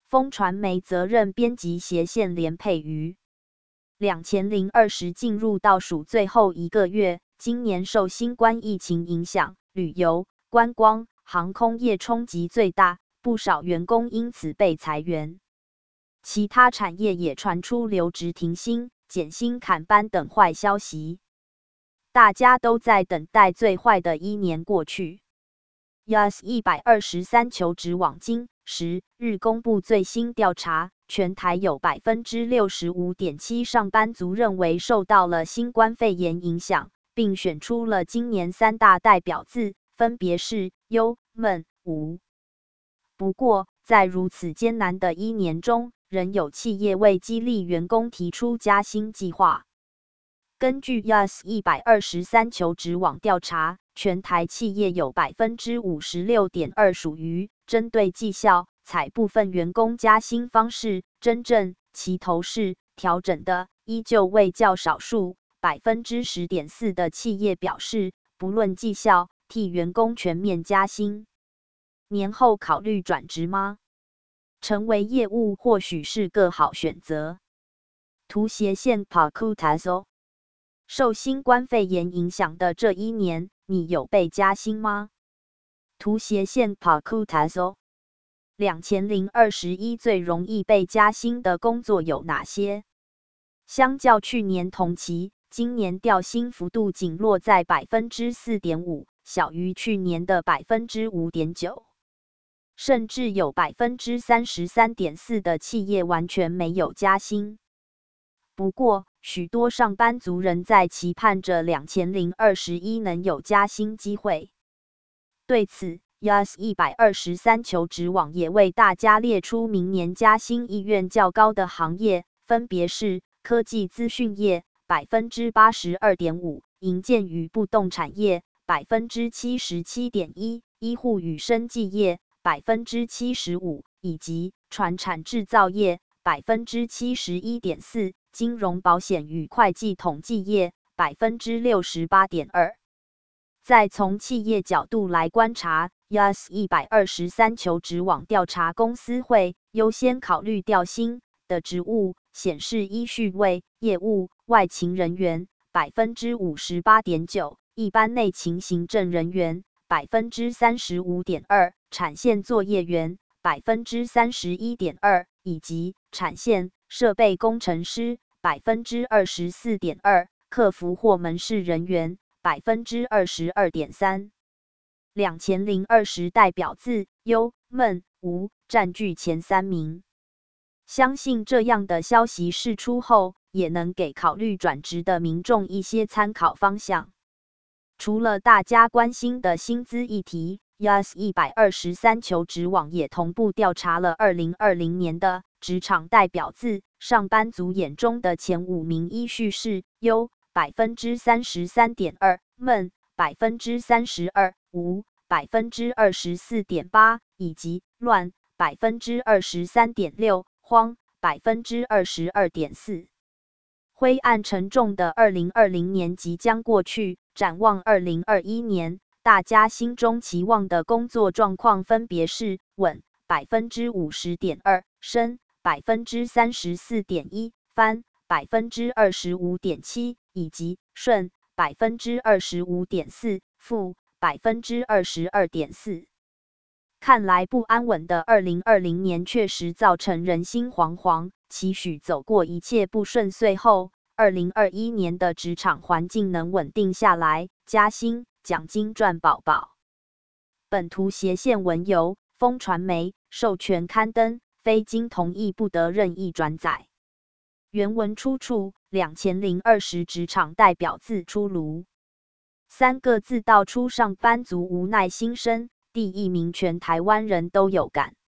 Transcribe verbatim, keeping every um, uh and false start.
风传媒责任编辑斜线连佩瑜。两千二十进入倒数最后一个月，今年受新冠疫情影响，旅游、观光、航空业冲击最大，不少员工因此被裁员。其他产业也传出留职停薪、减薪砍班等坏消息。大家都在等待最坏的一年过去。Y A S 一百二十三求职网今十日公布最新调查，全台有 百分之六十五点七 上班族认为受到了新冠肺炎影响，并选出了今年三大代表字，分别是忧、闷、无。不过，在如此艰难的一年中，仍有企业为激励员工提出加薪计划。根据 Y A S 一百二十三求职网调查，全台企业有 百分之五十六点二 属于针对绩效采部分员工加薪方式，真正齐头式调整的依旧为较少数 百分之十点四 的企业表示，不论绩效，替员工全面加薪。年后考虑转职吗？成为业务或许是个好选择。图斜线 Pakutazo。受新冠肺炎影响的这一年，你有被加薪吗？图斜线 Pakutazo。两千二十一最容易被加薪的工作有哪些？相较去年同期，今年调薪幅度仅落在 百分之四点五， 小于去年的 百分之五点九。甚至有 百分之三十三点四 的企业完全没有加薪。不过，许多上班族仍在期盼着两千二十一能有加薪机会。对此 ，Y A S 一百二十三求职网也为大家列出明年加薪意愿较高的行业，分别是科技资讯业 百分之八十二点五， 营建与不动产业 百分之七十七点一， 医护与生技业 百分之七十五， 以及传产制造业 百分之七十一点四。金融保险与会计统计业 百分之六十八点二。 再从企业角度来观察 ，Y A S 一百二十三求职网调查公司会优先考虑调薪的职务，显示依序为业务、外勤人员 百分之五十八点九， 一般内勤行政人员 百分之三十五点二， 产线作业员 百分之三十一点二， 以及产线设备工程师百分之二十四点二， 客服或门市人员 百分之二十二点三。 两千二十代表字忧、闷、无占据前三名。相信这样的消息释出后，也能给考虑转职的民众一些参考方向。除了大家关心的薪资议题， Y A S 一百二十三求职网也同步调查了二零二零年的职场代表字，上班族眼中的前五名依序是忧 百分之三十三点二， 闷 百分之三十二， 无 百分之二十四点八， 以及乱 百分之二十三点六， 慌 百分之二十二点四。 灰暗沉重的二零二零年即将过去，展望二零二一年，大家心中期望的工作状况分别是稳 百分之五十点二， 升 百分之三十四点一， 翻 百分之二十五点七， 以及顺 百分之二十五点四， 负 百分之二十二点四。 看来不安稳的二零二零年确实造成人心惶惶，期许走过一切不顺遂后，二零二一年的职场环境能稳定下来，加薪、奖金赚饱饱。本图斜线文由风传媒授权刊登，非经同意不得任意转载。原文出处两千二十职场代表字出炉。三个字道出上班族无奈心声，第一名全台湾人都有感。